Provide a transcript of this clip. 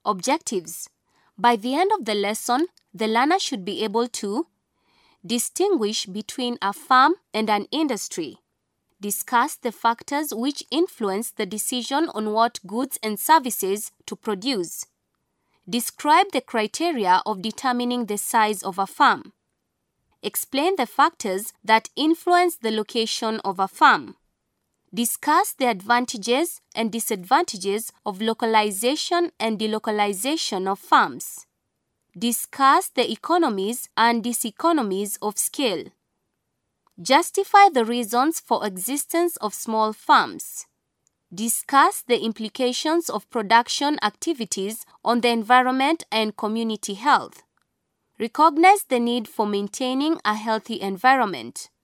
Objectives. By the end of the lesson, the learner should be able to distinguish between a farm and an industry. Discuss the factors which influence the decision on what goods and services to produce. Describe the criteria of determining the size of a farm. Explain the factors that influence the location of a farm. Discuss the advantages and disadvantages of localization and delocalization of farms. Discuss the economies and diseconomies of scale. Justify the reasons for existence of small farms. Discuss the implications of production activities on the environment and community health. Recognize the need for maintaining a healthy environment.